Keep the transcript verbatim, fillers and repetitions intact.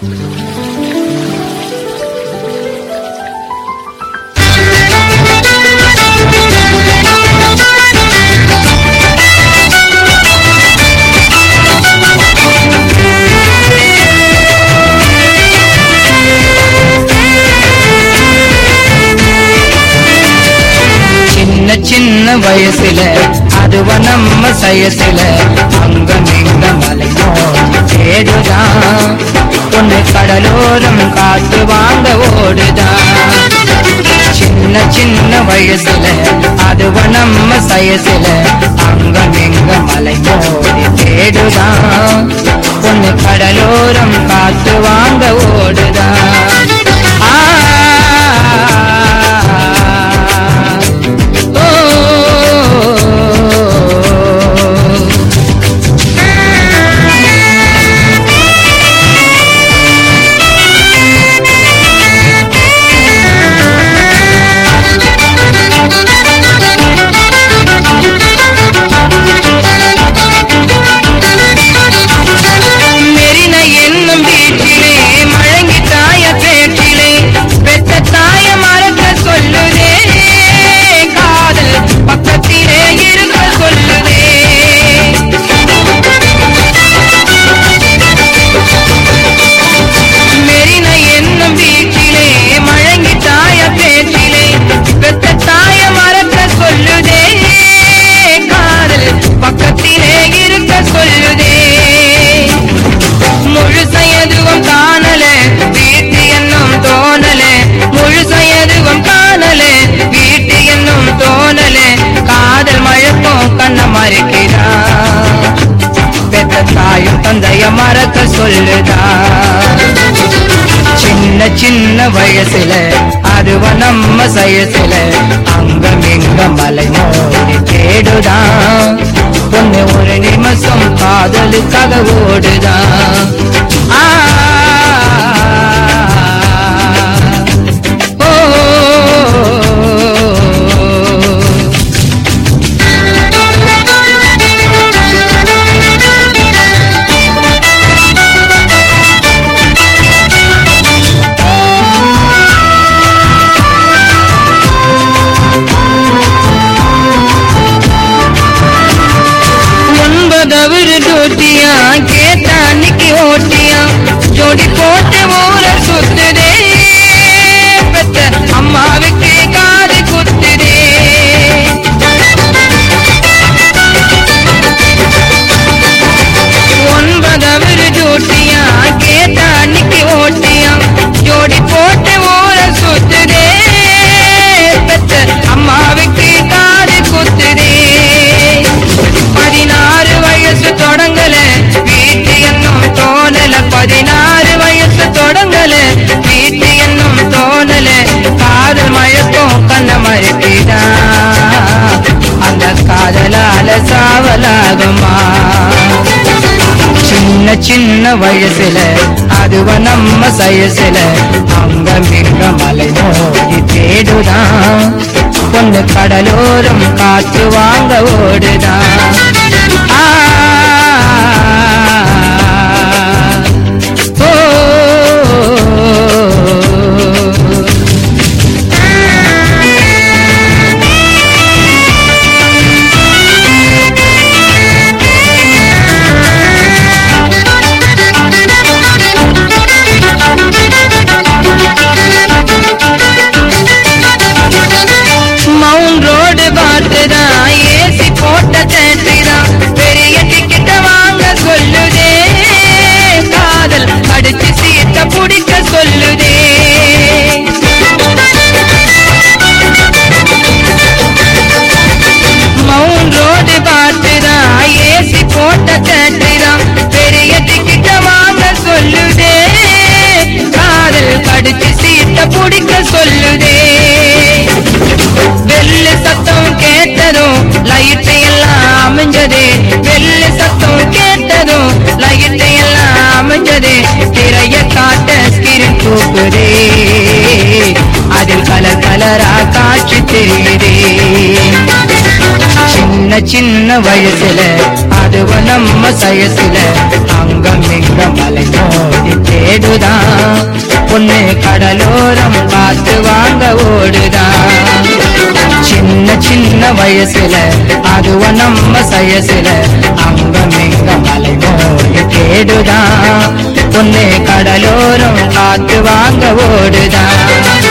சின்ன வயசுல அதுவ நம்ம சயசுல அங்கம் எங்க மலையோ தேடுதான் பொண்ணு கடலோரம் காத்து வாங்க ஓடுதான். சின்ன சின்ன வயசுல அதுவ நம்ம சயசுல அங்கம் எங்க மலையோ தேடுதான் பொண்ணு கடலோரம் காத்து வாங்க ஓடுதான். தந்தைய மறக்க சொல்லுதா. சின்ன சின்ன வயசுல அதுவ நம்ம சயசுல அங்கம் எங்க மலை மோதி தேடுதான் பொண்ணு ஒரு நிமிஷம் காதலுக்காக ஓடுதான். ஆ டூட்டியா கேட்டா அன்னைக்கு ஓட்டியா ஜோடி போட்டு ஊர சுத்துதே பெத்த அம்மாவுக்கு காது குத்துதே. ஒன்பதாவது டூட்டியா கேட்டா அன்னைக்கு ஓட்டியா ஜோடி போட்டு ஊர சுத்துதே பெத்த அம்மாவுக்கு காது குத்துதே. பதினாறு வயசு தொடங்கல வீட்டு என்னும் தோணல பதினாறு வயசு தொடங்கல வீட்டு என்னும் தோணல காதல் மயக்கம் கண்ண மறுப்பிடா அந்த காதலால சாவலாகுமா. சின்ன சின்ன வயசுல அதுவ நம்ம சயசுல அங்கம் எங்க மலை மோதி தேடுதான் பொண்ணு கடலோரம் காத்து வாங்க ஓடுதான். ஆ பிடிக்க சொல்லுதே. வெள்ளி சத்தம் கேட்டதும் லைட்டு எல்லாம் அமைஞ்சதே வெள்ளி சத்தம் கேட்டதும் லைட்டு எல்லாம் அமைஞ்சதே. திரைய காட்ட ஸ்கிரீன் தூக்குதே அதில் கலர் கலரா காட்சி தெரியுதே. சின்ன சின்ன வயசுல அதுவ நம்ம சயசுல அங்கம் எங்க மலை மோதி தேடுதான் வயசுல அதுவும் நம்ம சயசுல அங்கம் எங்கம் மலை மோதி கேடுதான் பொண்ணு கடலோரம் காத்து வாங்க ஓடுதான்